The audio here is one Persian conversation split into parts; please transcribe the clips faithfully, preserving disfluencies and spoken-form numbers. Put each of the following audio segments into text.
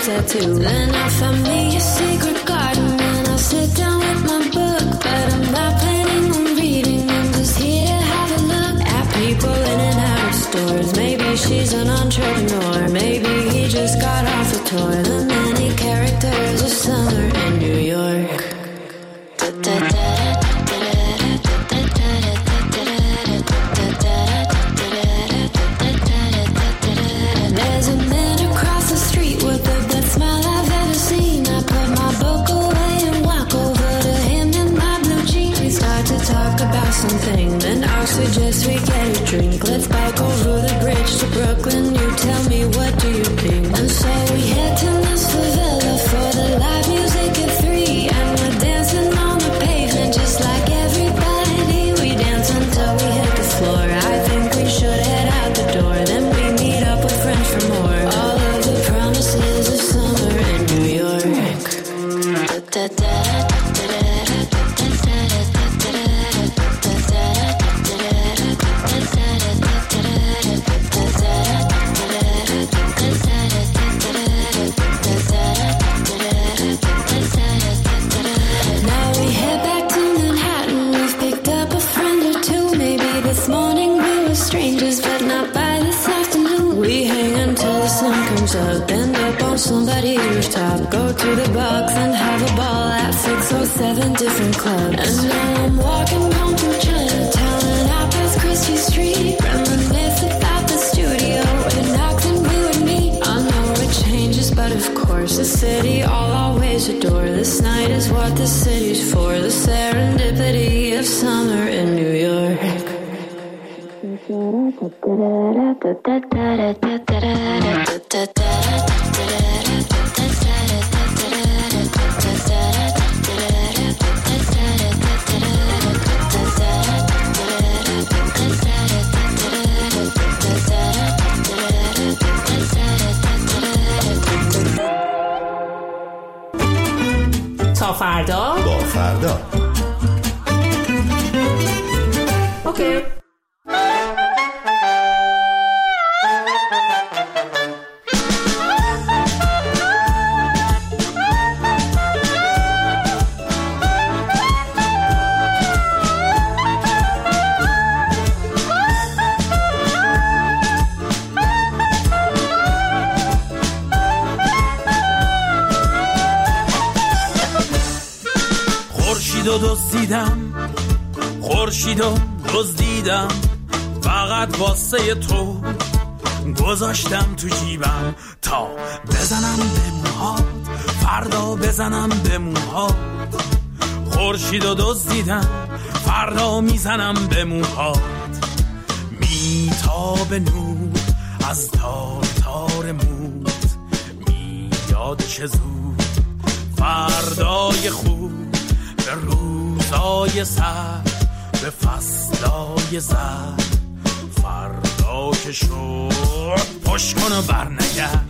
tattoo. Then I found me a secret garden and I sit down with my book, but I'm not planning on reading. I'm just here to have a look at people in and out of stores. Maybe she's an entrepreneur, maybe he just got off a tour. The many characters of summer in New York. There's a man across the street with the best smile I've ever seen. I put my book away and walk over to him in my blue jeans. We start to talk about something, then I'll suggest we get a drink. Let's bike over the bridge to Brooklyn. You tell me, what do you think? And so we head to Miss Favela for the live music at three, and we're dancing on the pavement just like everybody. We dance until we hit the floor. I think we should head out the door, then we meet up with friends for more. All of the promises of summer in New York. Now we head back to Manhattan. We've picked up a friend or two. Maybe this morning we were strangers, but not by this afternoon. We hang until the sun comes up, end up on somebody's rooftop. Go to the box and have a ball at six or seven different clubs. And now I'm walking home through Chinatown and out past Christie Street, reminisce about the studio where Knox and we would meet. I know it changes, but of course the city I'll always adore. This night is what the city's for, the serendipity of summer in New York. تا فردا با فردا. اوکی. خورشیدو دزدیدم خورشیدو دزدیدم فقط واسه تو گذاشتم تو جیبم تا بزنم به موهات، فردا بزنم به موهات. خورشیدو دزدیدم فردا میزنم به موهات. میتاب نور از تار تار موت، میاد چه زود فردای خوب، به روزای سر، به فصلای زر. فردا که شد پشت کن و بر نگرد.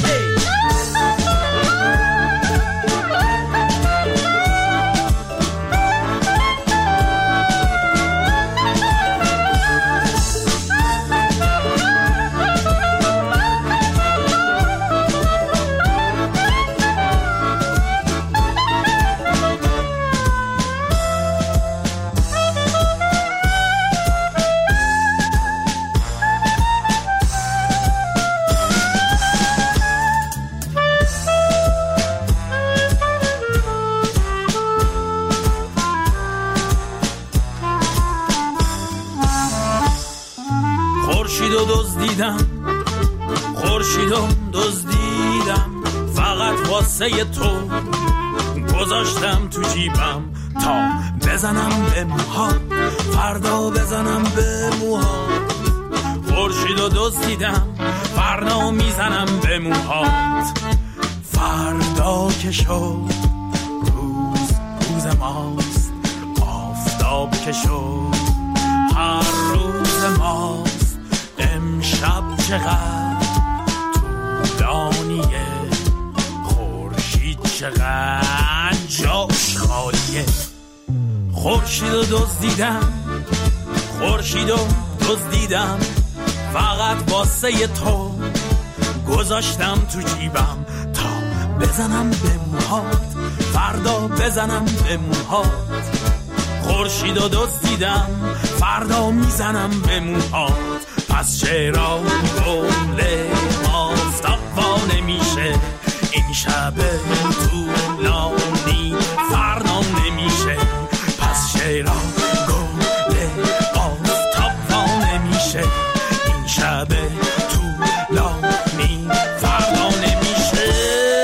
خورشیدو دزدیدم خورشیدو دزدیدم فقط واسه تو گذاشتم تو جیبم تا بزنم به موهات، فردا بزنم به موهات. خورشیدو دزدیدم فردا میزنم به موهات. فردا که شد روز روز ماست، آفتاب که شد هر روز ماست. امشب چقدر طولانیه، خورشید چقدر جاش خالیه. خورشیدو دزدیدم خورشیدو دزدیدم فقط واسه تو گذاشتم تو جیبم تا بزنم به موهات، فردا بزنم به موهات. خورشید و دزدیدم، فردا میزنم به موهات. پس چرا گل آفتاب وا نمیشه؟ این شب طولانی فردا نمیشه. پس چرا گل آفتاب وا نمیشه؟ این شب طولانی فردا نمیشه.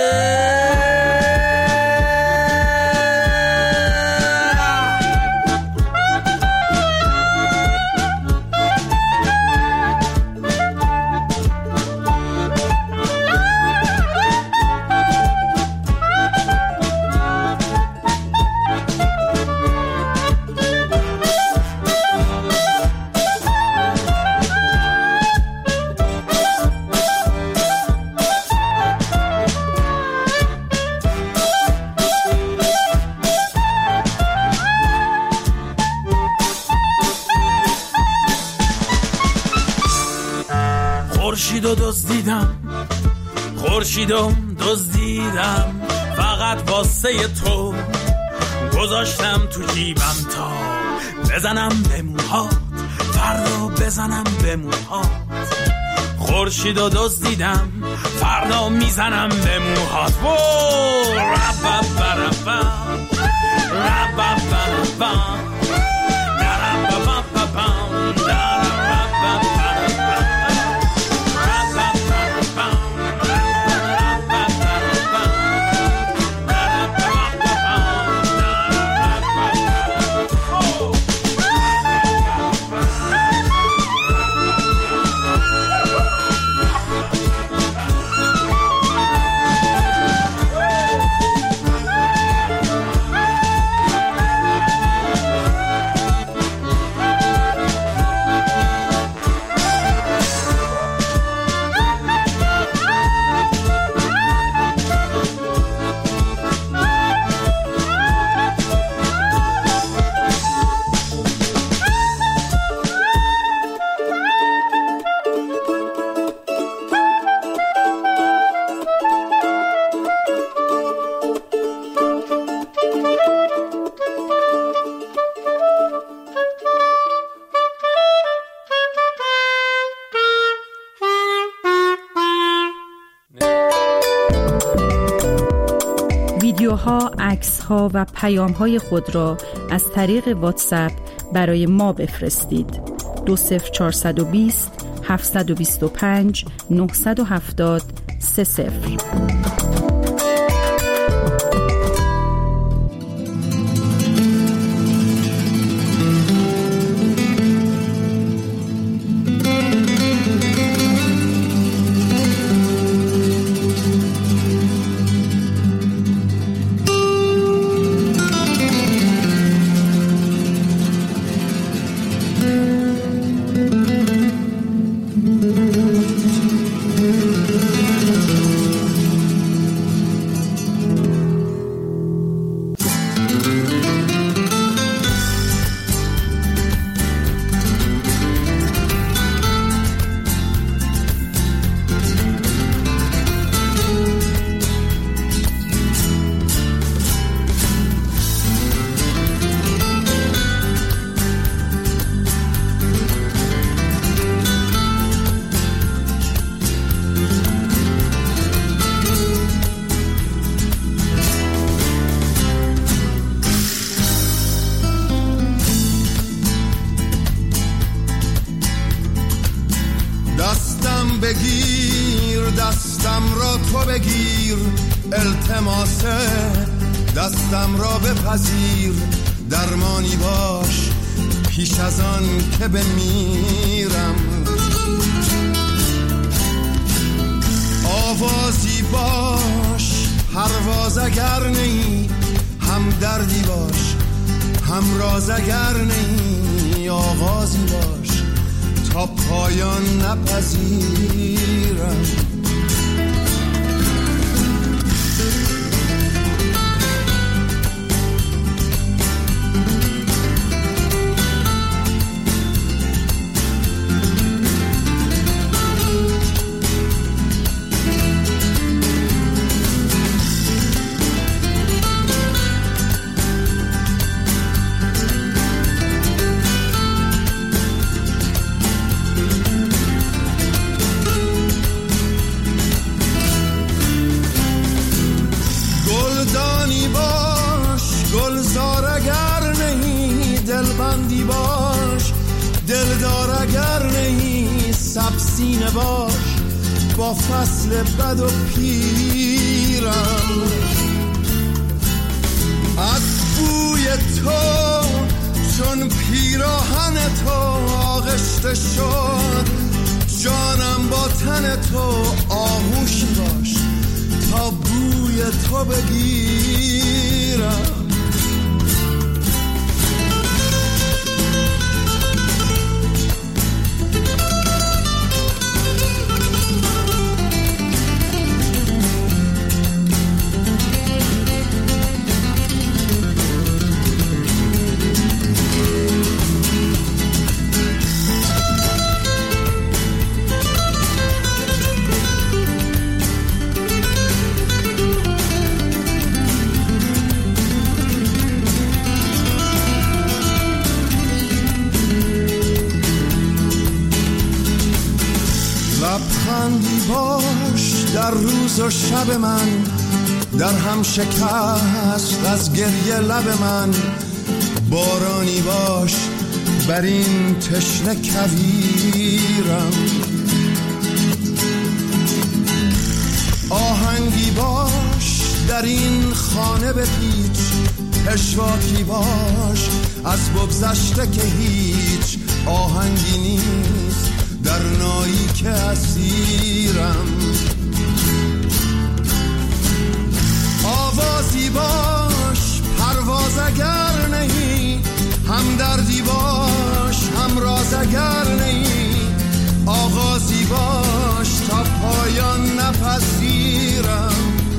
خورشیدو دزدیدم، خورشیدو دزدیدم، فقط واسه تو گذاشتم تو جیبم تا بزنم به موهات، فردا بزنم به موهات. خورشیدو دزدیدم، فردا میزنم به موهات. ویدیوها، عکس‌ها و پیام‌های خود را از طریق واتساپ برای ما بفرستید. دو صفر چهارصد و بیست هفتصد و بیست و پنج نهصد و هفتاد سه صفر. بگیر دستم را تو بگیر، التماسه دستم را بپذیر، درمانی باش پیش از آن که بمیرم، آوازی باش پرواز اگر نی، هم دردی باش هم راز اگر نی، آغازی باش تا پایان نپذیرم. سینه باش با فصل بد و پیرم. از بوی تو چون پیراهن تو آغشته شد، جانم با تن تو آغوشی باش تا بوی تو بگیرم. لبخندی باش در روز و شب من، در هم شکست از گریه لب من. بارانی باش بر این تشنه کویرم. آهنگی باش در این خانه بپیچ، پشواکی باش از بگذشته که هیچ آهنگی نیست در نایی که اسیرم. آوازی باش پرواز اگر نهی، هم دردی باش هم راز اگر نهی. آغازی باش تا پایان نپذیرم.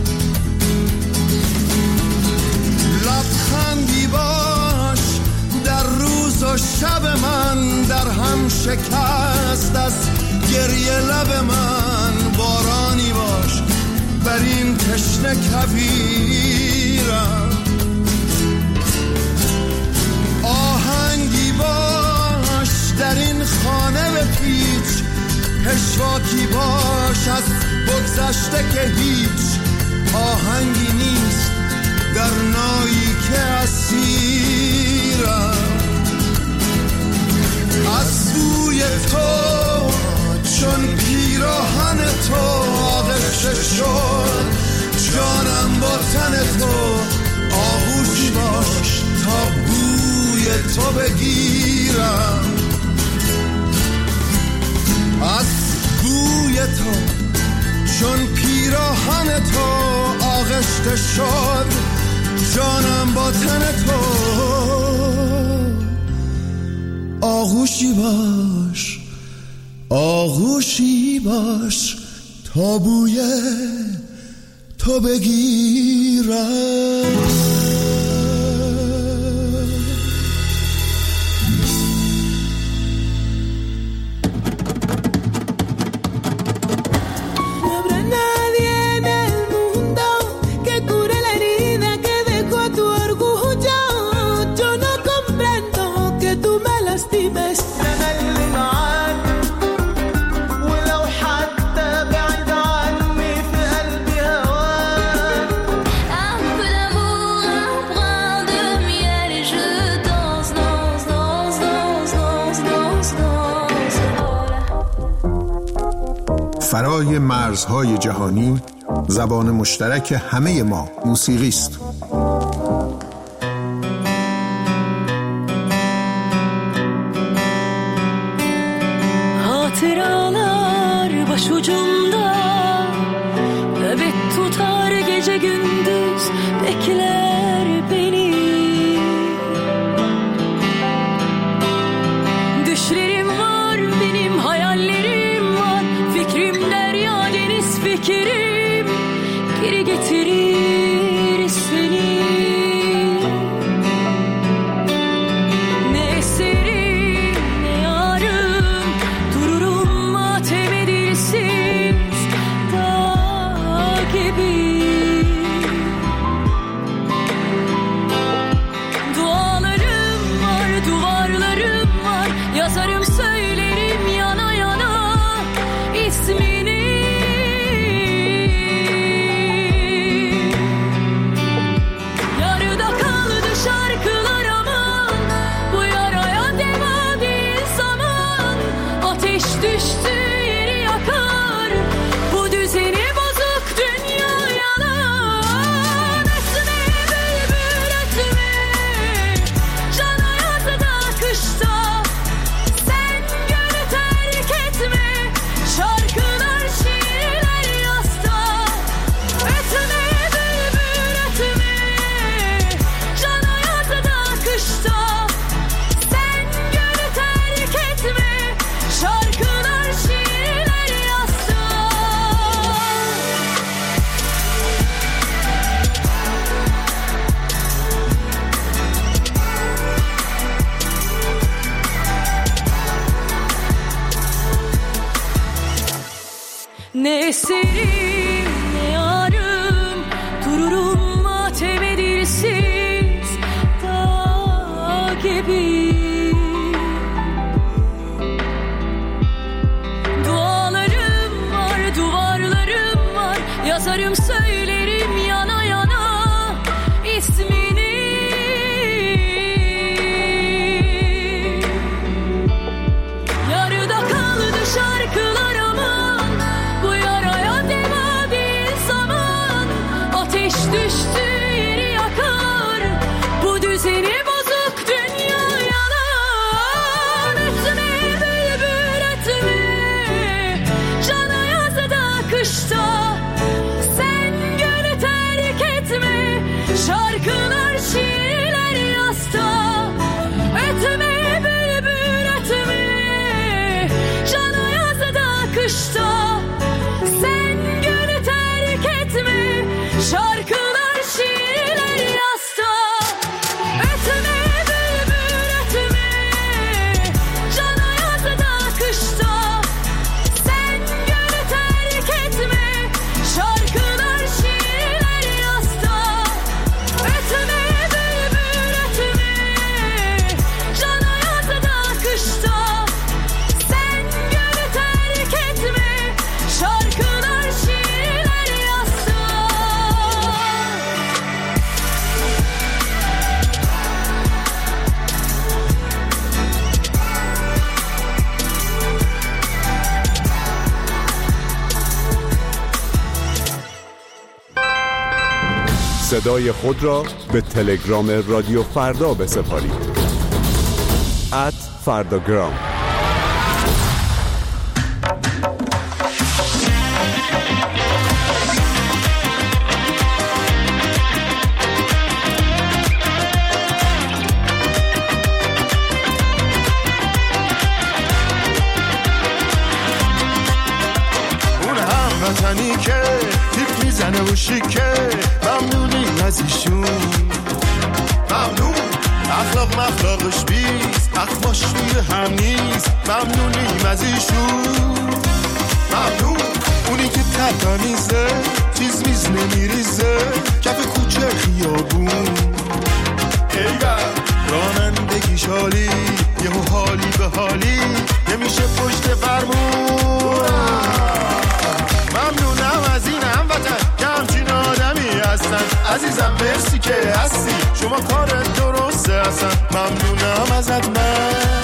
لبخندی باش در روز و شب من، در هم شکست از گریه لب من. بارانی باش بر این تشنه کویرم. آهنگی باش در این خانه بپیچ، پشواکی باش از بگذشته که هیچ آهنگی نیست در نایی که اسیرم. از بوی تو چون پیراهن تو آغشته شد، جانم با تن تو آغوشی باش تا بوی تو بگیرم. از بوی تو چون پیراهن تو آغشته شد، جانم با تن تو آغوشی باش آغوشی باش تا بوی تو بگیرم. فرای مرزهای جهانی، زبان مشترک همه ما موسیقی است. Hatıralar başucumda, nöbet tutar gece gündüz, bekler beni. Düşlerim var benim, hayallerim var, fikrim derya deniz fikrim, geri getirir seni. Ne eserim ne yarım, dururum matem edilsiz dağ gibi. Dualarım var, duvarlarım var, yazarım söylerim yana yana ismini. Yarıda kaldı şarkılar aman, bu yaraya deva değil zaman. Ateş düştü yeri Ne esirim ne yarım, dururum mateme dilsiz dağ gibi. Dualarım var, duvarlarım var, yazarım söylerim yana yana ismini. Yarıda kaldı şarkılar aman, bu yaraya deva değil zaman. Ateş düştü yeri yakar, bu düzeni bozuk dünya yalan. Etme bülbül etme, cana yazda kışta, sen gönlü terk etme. Şarkılar şiirler yasta, etme bülbül etme, cana yazda kışta, sen gönlü terk etme. Şarkılar şiirler yasta, etme bülbül etme, cana yazda kışta, sen gönlü terk etme. Şarkılar şiirler yasta, etme bülbül etme, cana yazda kışta, sen gönlü terk etme. Şarkılar şiirler yasta. صدای خود را به تلگرام رادیو فردا بسپارید. ات فرداگرام. اون هموطنی که تیپ میزنه و شیکه، ممنونیم از ایشون، ممنون. اخلاق مخلاقش بیست، اخماش روی هم نیست، ممنونیم از ایشون، ممنون. اونی که تمیزه، چیز میز نمیریزه، کف کوچه خیابون. ایوه رانندگی شالی، یهو حالی به حالی، نمیشه پشت فرمون. ممنونم از این هموطن که همچین آدمی هستن. عزیزم مرسی که هستی، شما کارت درسته هستن. ممنونم ازت من،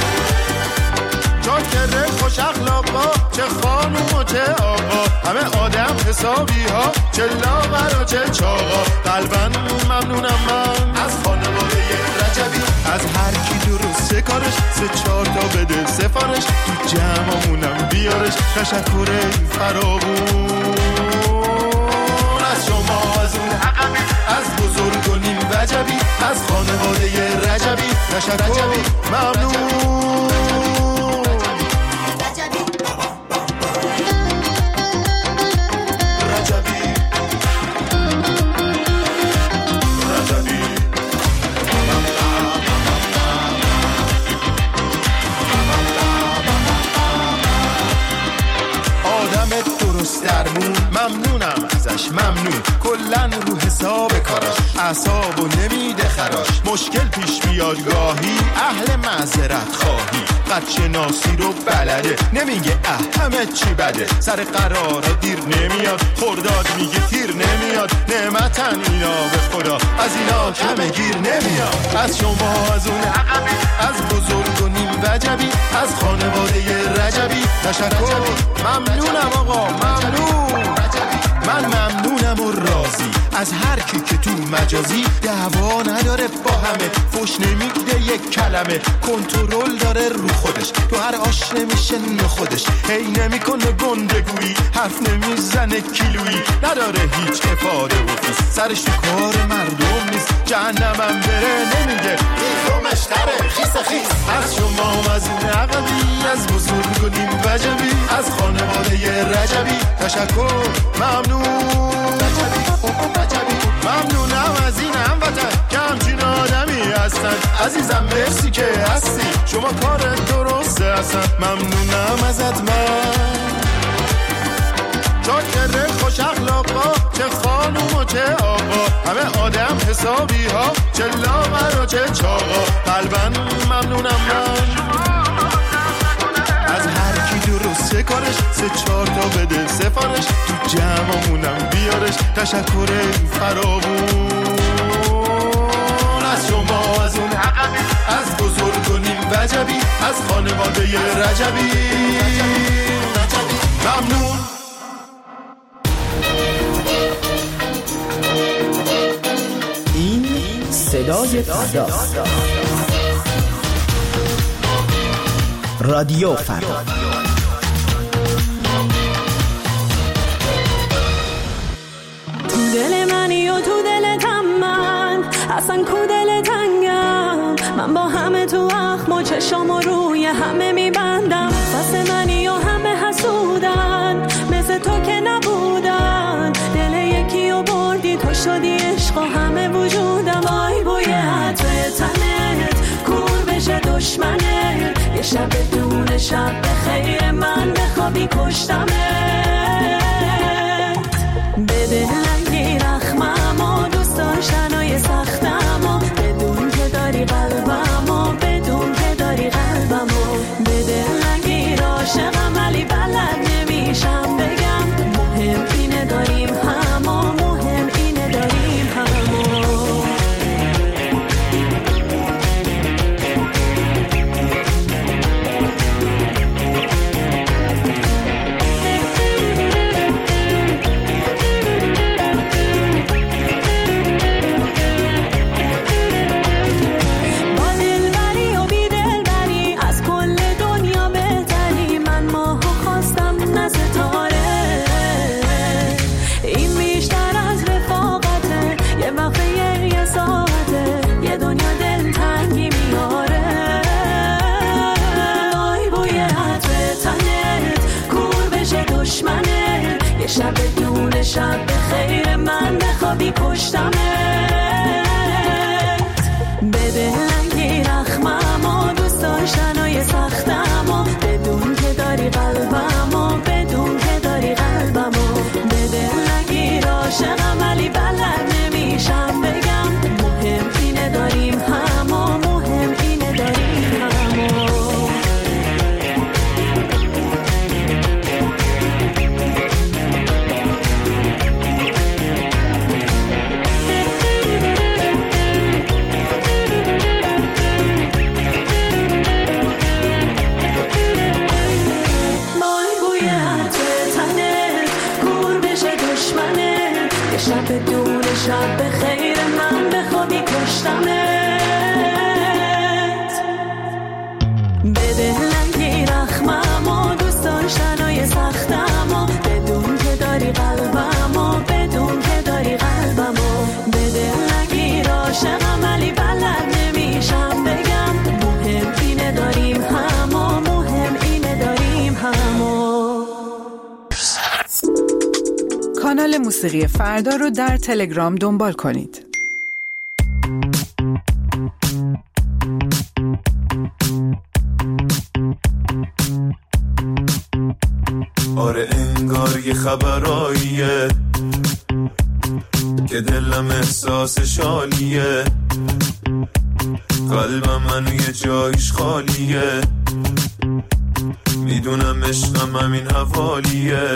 چاکره خوش اخلاقا، چه خانوم و چه آقا، همه آدم حسابی ها، چه لاغر و چه چاقا. قلباً ممنونم من از خانواده رجبی، از هر کی درسته کارش، سه چهار تا بده سفارش، تو جمعمونم بیارش. تشکر فراوون از شما، از اون عقبی، از بزرگ و نیم وجبی، از خانواده رجبی. تشکر ممنون. درمون ممنونم ازش، ممنون کلن رو حساب کاراش، اعصابو نمیده خراش. مشکل پیش بیاد گاهی، اهل معذرت خواهی، قد شناسی رو بلده، نمیگه اه همه چی بده. سر قرار دیر نمیاد، خرداد میگه تیر نمیاد. نعمتن اینا به خدا، از اینا کم گیر نمیاد. از شما، از اون عقبی، از بزرگ و نیم وجبی، از خانواده رجبی. تشکر ممنونم آقا، ممنون. من ممنونم و راضی از هر کی که تو مجازی دعوا نداره با همه، فوش نمیده یک کلمه، کنترل داره رو خودش، تو هر آش نمیشه نه خودش، هی نمیکنه گندگویی، حرف نمیزنه کیلویی، نداره هیچ افاده و فیس، سرش تو کار مردم نیست، جهنمم بره نمیگه خیفمش تره خیس خیس. از شما، از این عقبی، از بزرگ و نیم وجبی، از خانواده رجبی. تشکر ممنون. ممنونم از این هموطن که همچین آدمی هستن. عزیزم مرسی که هستی، شما کارت درسته هستن. ممنونم ازت من. چاکر خوش اخلاقا، چه خانوم و چه آقا، همه آدم حسابی ها، چه لاغر و چه چاقا. قلبن ممنونم من از هر کی درسته کارش، سه چهار تا بده سفارش، تو جمعمونم بیارش. تشکر فراوون از شما، از اون عقبی، از بزرگ و نیم وجبی، از خانواده رجبی ممنون. این صدای فردا، رادیو فردا. تو دل منی و تو دلتم من، اصلا کو دل تنگم. من با همه تو اخم و چشام و روی همه میبندم. بس منی و همه حسودن، مثل تو که نبودن. دل یکی و بردی تو شدی عشق و همه وجودم. آی بوی عطر تنت کور بشه دشمنه، یه شب دون شب به خیر من بخوابی کشتمت. بده لنگی رخمم و دوست داشتنای سختم و بدون که داری قلبم و بدون که داری قلبم و بده لنگی راشقم ولی بلد نمیشم بگم. مهم اینه داریم هم و مهم اینه داریم هم و شب دون شب به خیر من بخوابی کشتمت. بده لنگی رخمم و دوست داشتنای سختم و بدون که داری قلبم و بدون که داری قلبم و بده لنگی راشقم ولی بلد نمیشم بگم. مهم اینه داریم هم و مهم اینه داریم هم و شب دون شب به خیر من بخوابی کشتمت. بده لنگی رخمم و دوست داشتنای سختم و بدون که داری قلبم و بدون که داری قلبم و بده لنگی راشقم ولی بلد نمیشم بگم. مهم اینه داریم هم و مهم اینه داریم هم و کانال موسیقی فردا رو در تلگرام دنبال کنید. آره انگار یه خبراییه که دلم احساسش عالیه، قلبم منو یه جایش خالیه، میدونم عشقم همین حوالیه.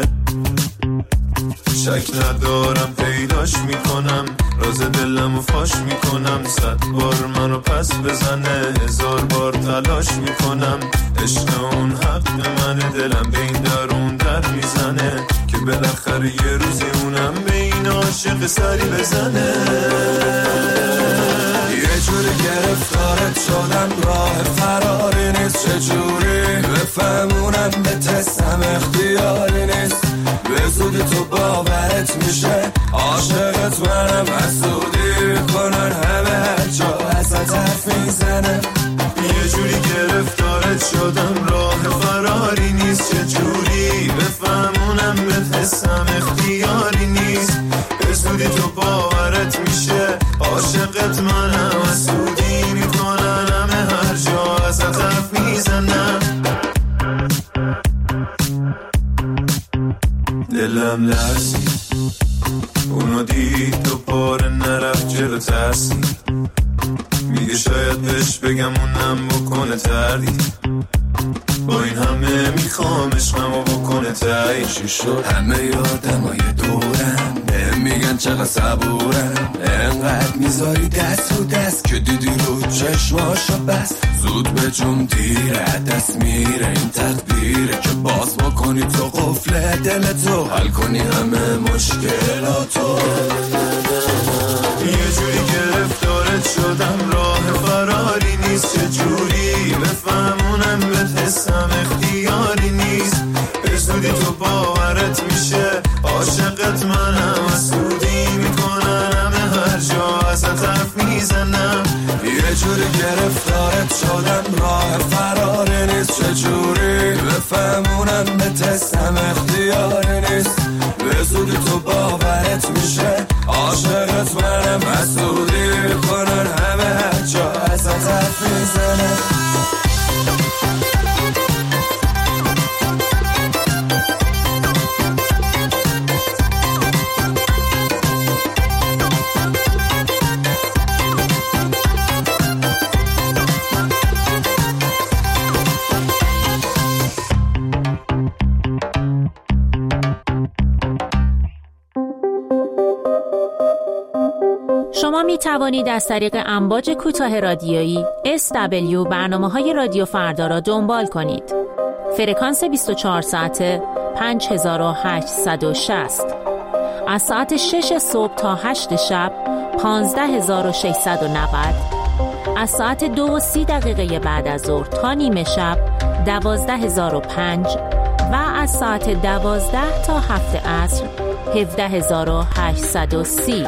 شک ندارم پیداش میکنم، راز دلمو فاش میکنم. صد بار منو پس بزنه، هزار بار تلاش میکنم. عشق اون حق منه، دلم به این در اون در میزنه که بالاخره یه روزی اونم به این عاشق سری بزنه. یه جوری گرفتارت شدم، راه فراری نیست. چجوری بفهمونم به تستم اختیاری نیست. به زودی تو باورت میشه، عاشقت منم. حسودی کنن همه هر جا ازت حرف میزنه. یه جوری گرفتارت شدم، راه فراری نیست. چجوری بفهمونم به تستم اختیاری نیست. به زودی تو باورت میشه، عاشقت منم. حسودی میکنن همه هر جا ازت حرف میزنم. دلم هم لرزی، اونو دید دوباره نرفت جلو ترسی، میگه شاید بهش بگم اونم بکنه تردید، با این همه میخوام عشقمو بکنه تایی. چی شد؟ همه یادمای دورم بهم میگن چقدر صبورم، انقدر میذاری دست رو دست که دیدی رو چشماشو بس، زود به جون دیره دست میره این تدبیره که باز بکنی تو قفل دلتو، حل کنی همه مشکلاتو. یه جوری گرفتارت شدم راه فراری نیست، چه جوری بفهمونم به حسم اختیاری نیست، به زودی تو باورت میشه عاشقت منم، حسودی میکنن همه هر جا ازت حرف میزنم. یه جوری گرفتارت شدم راه فراری نیست، چه جوری بفهمونم به حسم اختیاری نیست، به زودی تو باورت میشه عاشقت منم، حسودی میکنن همه هر جا ازت حرف میزنم. شما می توانید از طریق امواج کوتاه رادیویی اس دبلیو برنامه‌های رادیو فردا را دنبال کنید. فرکانس بیست و چهار ساعته پنج هزار و هشتصد و شصت، از ساعت شش صبح تا هشت شب پانزده هزار و ششصد و نود، از ساعت دو و سی دقیقه بعد از ظهر تا نیمه شب دوازده هزار و پنج و از ساعت دوازده تا هفت عصر هفده هزار و هشتصد و سی.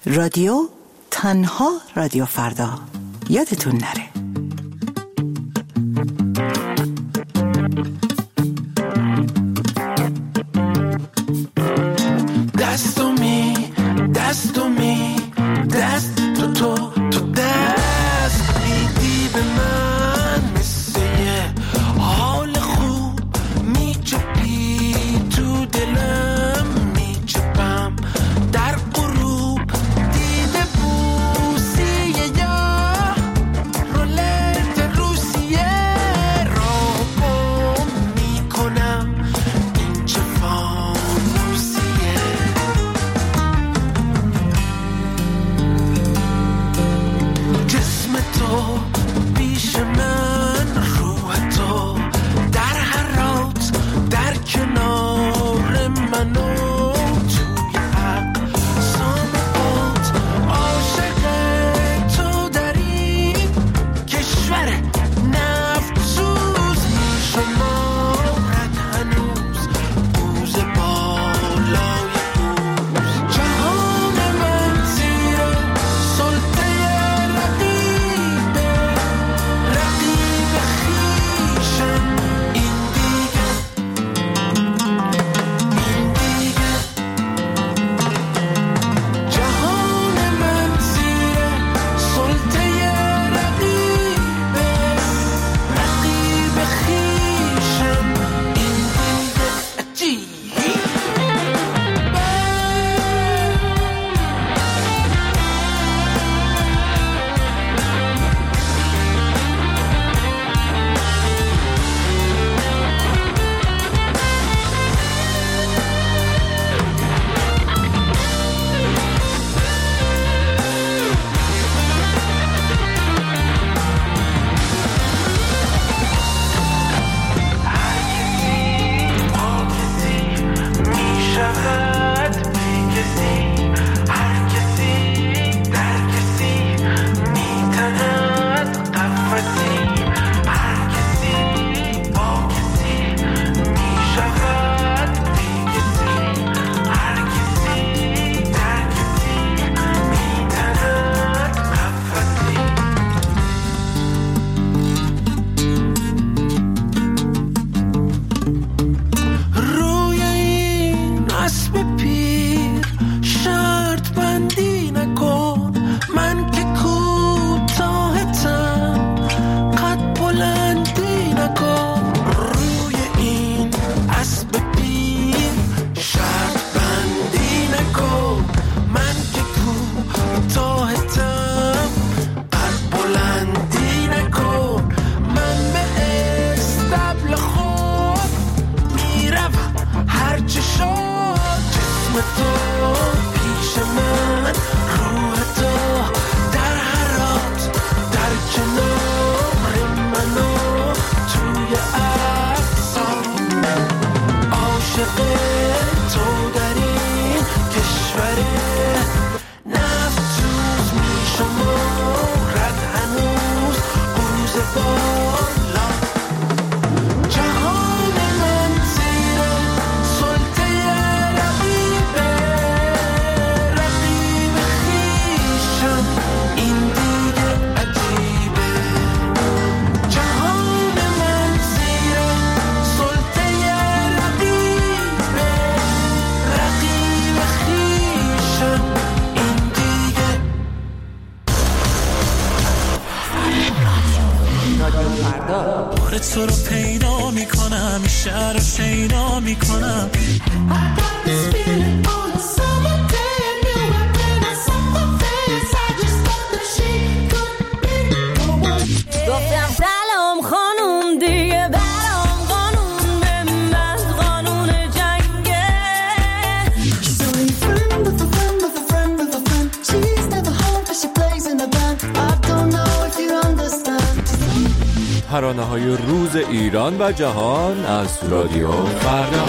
رادیو تنها رادیو فردا، یادتون نره. دستو می دستو می دست تو تو تو دست میدی به من مثل یه حال خوب میچپی تو دلم میچپم در غروب دیده بوسیه یا رولت روسیه را گم میکنم این چه فانوسیه جسم تو پیش من روح تو در حرات در کنار منو توی حق سامت عاشق تو در این کشور نفت سوز میشمارد هنوز بوز بالای بوز جهان من زیر سلطه رقیبه رقیب خویشم این دیگه این دیگه جهان من زیر سلطه رقیبه رقیب خویشم این دیگه میشود بی کسی هر کسی در کسی میتند قفسی هر کسی با کسی میشود بی کسی هر کسی در کسی میتند قفسی روی این اسب پیر شرط بندی نکن من که کوتاهتم قد بلندی نکن روی این اسب پیر شرط بندی نکن من که کوتاهتم قد بلندی نکن من به استبل خود میروم هرچه شد جسم تو پیش من روح تو در حرات در کنار منو توی اقصام عاشق تو در این کشور نفت سوز میشمارد هنوز بوز بالا جهان من زیر سلطه رقیبه رقیب خویشم این دیگه عجیبه جهان من زیر سلطه رقیبه رقیب خویشم این دیگه بار تو رو پیدا میکنم شهر رو شیدا میکنم گفتم سلام خانوم دیگه برام قانون به من قانون جنگه So you friend with a friend with a friend with a friend. She's never home but she plays in a band. I don't know if you understand. ترانه های روز ایران و جهان از رادیو فردا.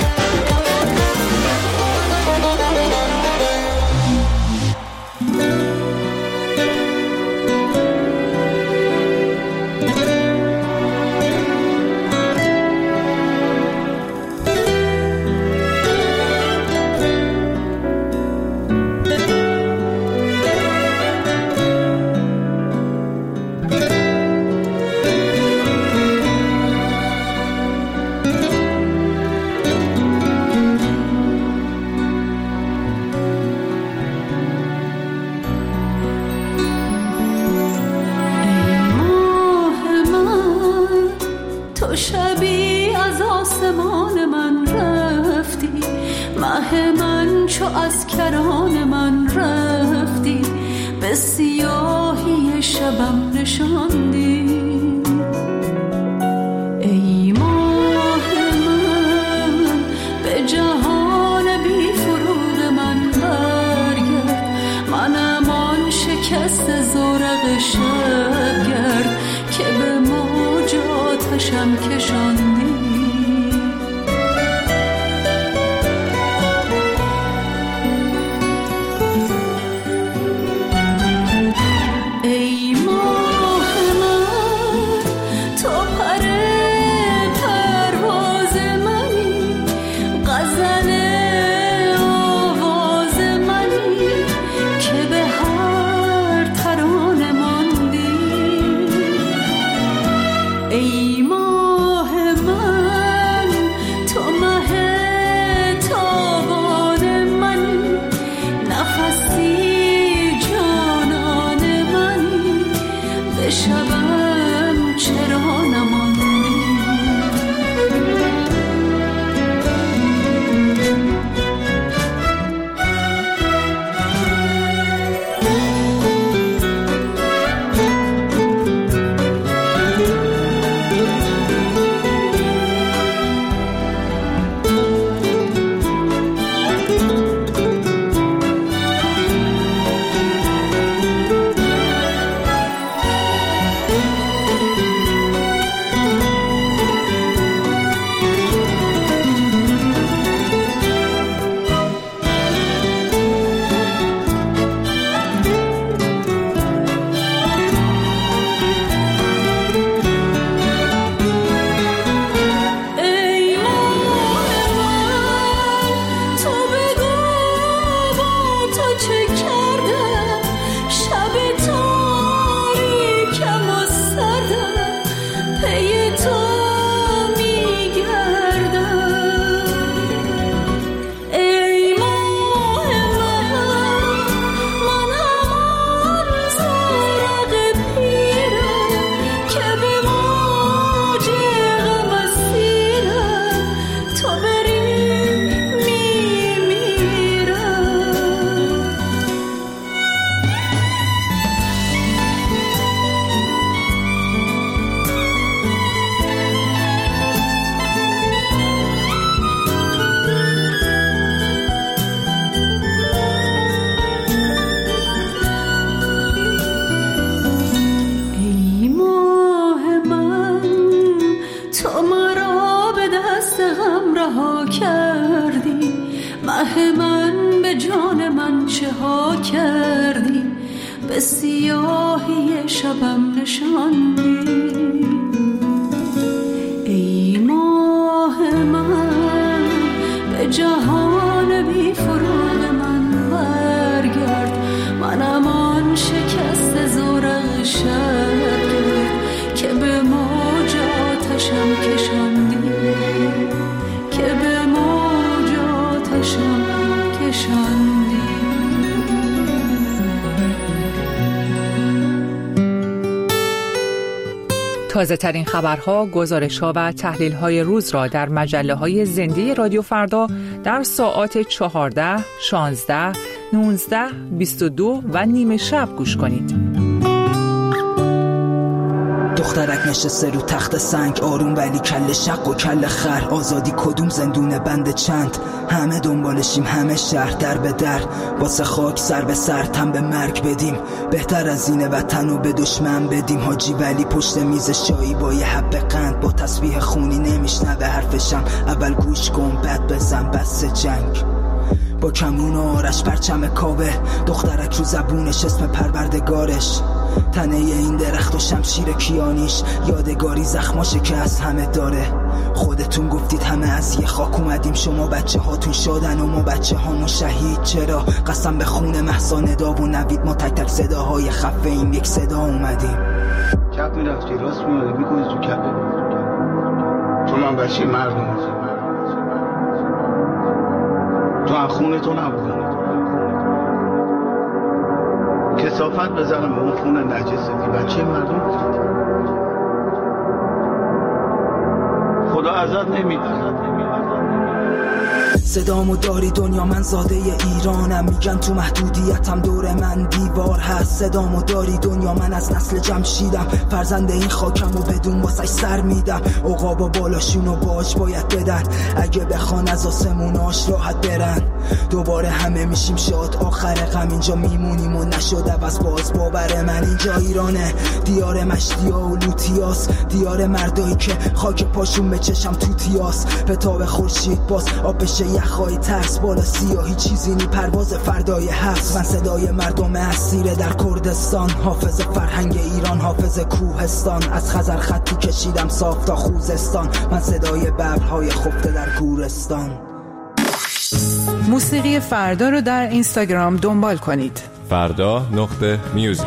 من چو از کران من رفتی، به سیاهی شبم نشاندی. ای ماه من به جهان بی فروغ من برگرد، منم آن شکست زورق شبگرد که به موج آتشم کشاندی. مه من به جان من چه ها کردی، به سیاهی شبم نشاندی. ای ماه من به جهان بی فروغ من برگرد، منم آن شکست زورق شبگرد که به موج آتشم کشاندی، که به موج آتشم کشاندی. تازه ترین خبرها، گزارش‌ها و تحلیل‌های روز را در مجله‌های زنده رادیو فردا در ساعات چهارده، شانزده، نوزده، بیست و دو و نیمه شب گوش کنید. دخترک نشسته رو تخت سنگ، آروم ولی کل شق و کل خر. آزادی کدوم زندونه بند چند، همه دنبالشیم همه شهر در به در. واسه خاک سر به سر تن به مرگ بدیم، بهتر از اینه وطن رو به دشمن بدیم. حاجی ولی پشت میز شایی با یه حب قند، با تسبیح خونی نمیشنوه حرفشم. اول گوش کن بعد بزن بس جنگ. با کمون و آرش پرچم کاوه، دخترک رو زبونش اسم پروردگارش. تنه این درخت و شمشیر کیانیش، یادگاری زخماشه که از همه داره. خودتون گفتید همه از یه خاک اومدیم، شما بچه هاتون شادن و ما بچه هامون شهید. چرا؟ قسم به خون مهسا ندا و نوید، ما تک تک صداهای خفه این یک صدا اومدیم. چپ میرفتی راست میاد میکنی تو کپه، تو من بچه مردم، تو هم خونه تو نبود. کثافت بزنم به اون خونه نجستی، بچه مردم خدا ازت نمیاد. صدامو داری دنیا، من زاده ایرانم. میگن تو محدودیتم دور من دیوار هست. صدامو داری دنیا، من از نسل جمشیدم. فرزند این خاکم و بدون واسش سر میدم. عقابا بالاشون و باج باید بدن، اگه بخوان از آسموناش راحت برن. دوباره همه میشیم شاد، آخر غم اینجا میمونیم و نشده بس باز باور من. اینجا ایرانه، دیار مشتیا و لوتیاس، دیار مردایی که خاک پاشون به چشم توتیاس. به تاب خورشید باز آب بشه یخهای ترس، بالا سیاهی چیزی نی پرواز فردای هست. من صدای مردم اسیر در کردستان، حافظ فرهنگ ایران، حافظ کوهستان. از خزر خطی کشیدم صاف تا خوزستان، من صدای ببرهای خفته در گورستان. موسیقی فردا رو در اینستاگرام دنبال کنید. فردا نقطه میوزیک.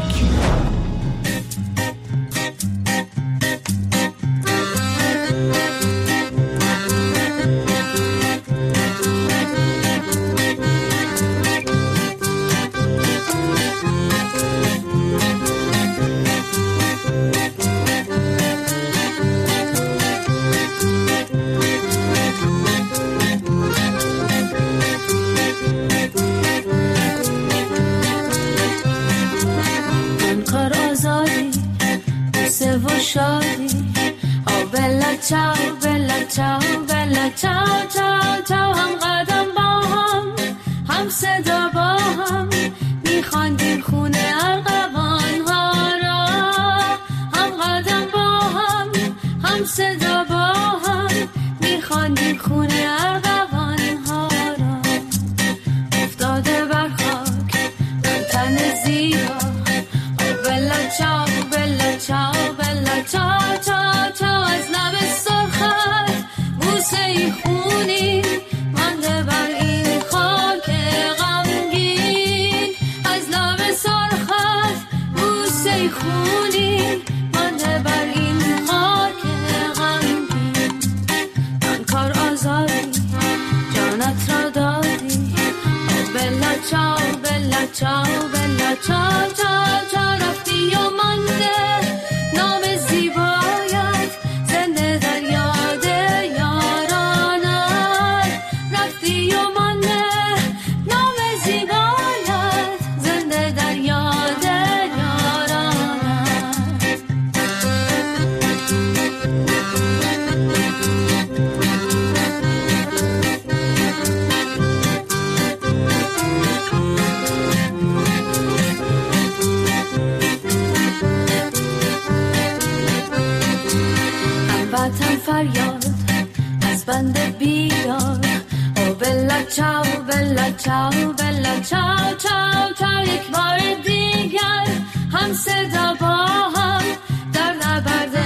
Ciao bella ciao bella ciao ciao ciao هم قدم با هم هم صدا با هم میخواندیم خونه ارغوان ها را. هم قدم با هم هم صدا با هم میخواندیم خونه ارغوان ها را. افتاده بر خاک من تن زیبا بلا ciao bella ciao bella ciao ciao ciao از لب سرخت بوسه ای خونی مانده بر این خاک غمگین. از لب سرخت بوسه ای خونی مانده بر این خاک غمگین. من کار آزادی جانت را دادی بلا ciao bella ciao bella ciao ciao ciao رفتی و مانده نام زیبایت زنده در یاد یارانت. رفتی و مانده نام زیبایت زنده در یاد یارانت. هموطن فریاد از بند بیدار او بلا چاو بلا چاو بلا چاو چاو چاو. یک بار دیگر هم صدا با هم در نبرد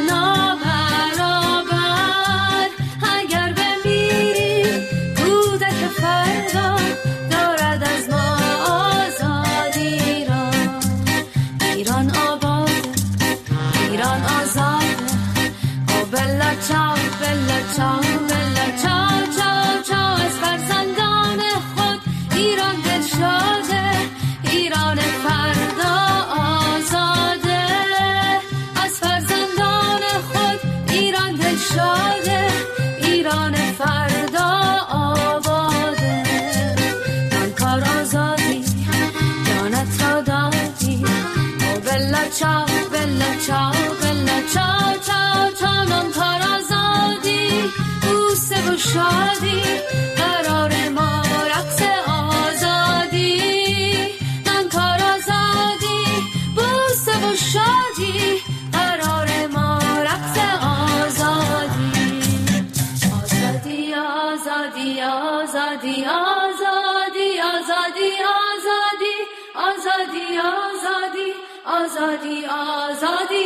نابرابر. اگر بمیریم کودک فردا دارد از ما آزادی را. ایران آباد، ایران آزاد. بلا چاو بلا چاو بلا چاو چاو چاو از فرزندان خود ایران دلشاده. ایران فردا آزاده. از فرزندان خود ایران دلشاده. ایران فردا آباده. من کار آزادی جانت را دادی بلا چاو بلا چاو بلا چاو چاو چاو. من کار آزادی بوسه و شادی قرار ما رقص آزادی. من کار آزادی بوسه و شادی قرار ما رقص آزادی. آزادی آزادی آزادی آزادی آزادی آزادی آزادی آزادی آزادی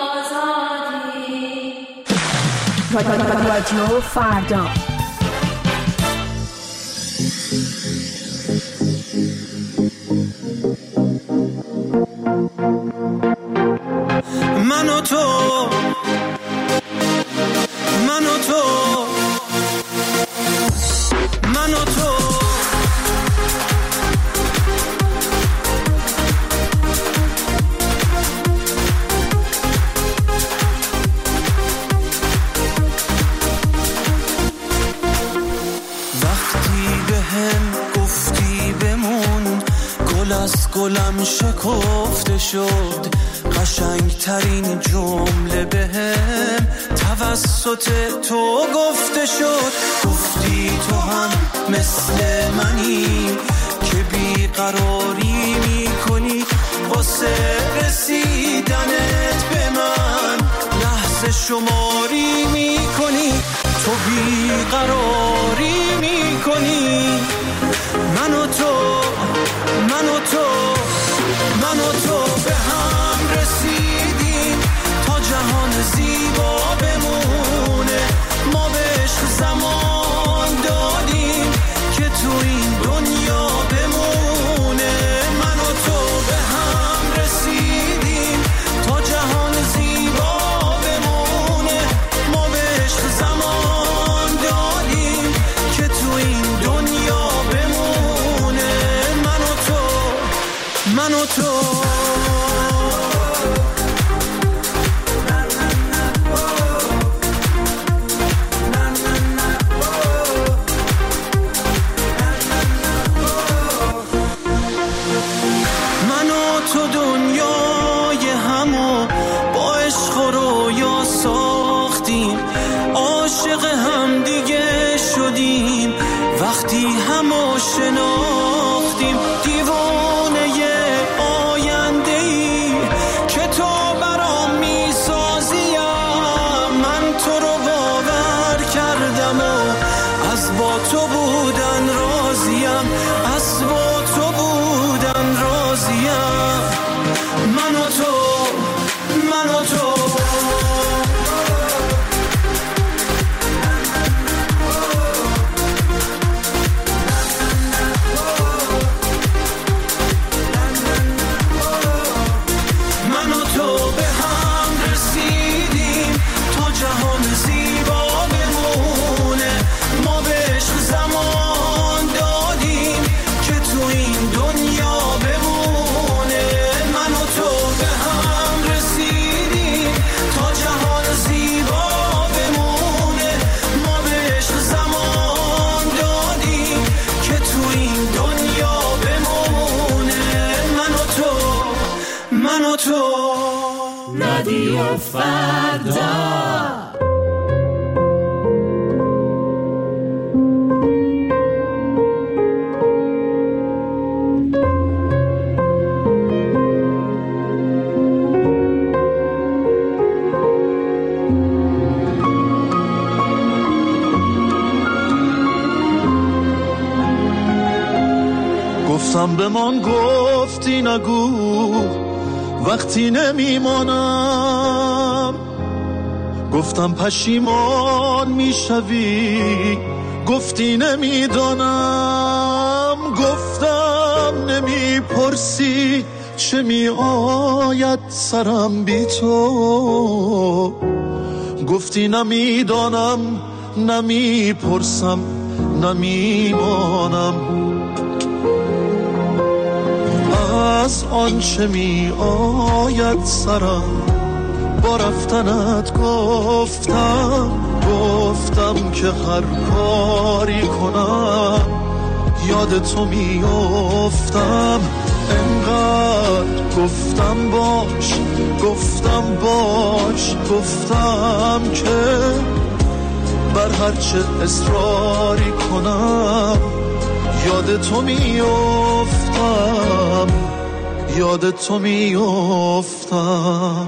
آزادی آزادی. رادیو فردا. من و تو من و تو من و تو از گلم شکفته شد قشنگ ترین جمله بهم توسط تو گفته شد. گفتی تو هم مثل منی که بیقراری میکنی واسه رسیدنت به من لحظه شماری میکنی. تو بیقراری میکنی من و تو من و تو من و تو به هم رسیدیم تا جهان زیبا بمونه. ما به عشق زمان دادیم که تو این دنیا بمونه. من و تو به هم رسیدیم تا جهان زیبا بمونه. ما به عشق زمان دادیم که تو این دنیا بمونه. من و تو من و تو وقتی همو شناختیم دیوانه آینده‌ای که تو برام میسازیم. من تو رو باور کردم و از با تو بودن راضیم از با تو بودن راضیم. من و تو من و تو رادیو فردا. گفتم بمان گفتی نگو وقتی نمیمانم. گفتم پشیمان میشوی گفتی نمیدانم. گفتم نمیپرسی چه میآید سرم بی تو. گفتی نمیدانم نمیپرسم نمیمانم. از آنچه می آید سرم با رفتنت گفتم. گفتم که هر کاری کنم یاد تو می افتم. انقدر گفتم باش گفتم باش گفتم که بر هرچه اصراری کنم یاد تو می افتم یاد تو می افتم.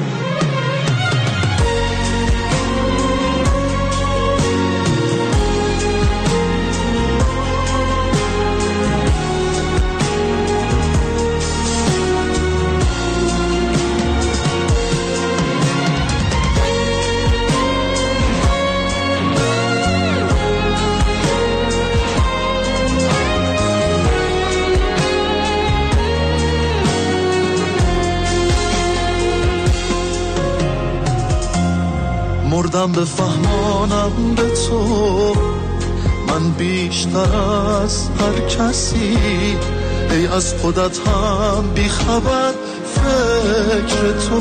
مردم بفهمانم به تو من بیشتر از هر کسی. ای از خودت هم بی خبر فکر تو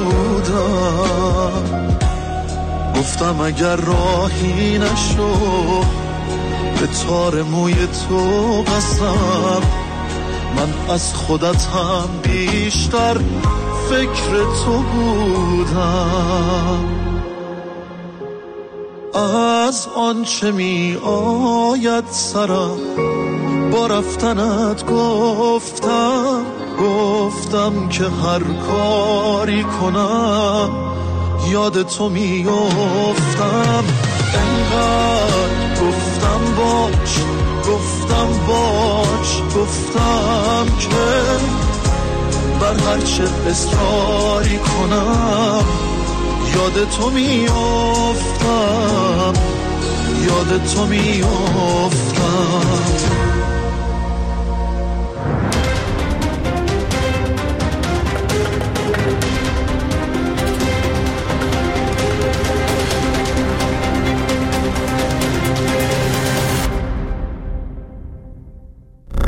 بودم. گفتم اگر راهی نشو به تار موی تو قسم من از خودت هم بیشتر فکر تو بودم. از آنچه می آید سرم با رفتنت گفتم، گفتم که هر کاری کنم یاد تو می افتم. انقدر گفتم باش، گفتم باش، گفتم که بر هر چه اصراری کنم یاد تو می افتم، یاد تو می افتم.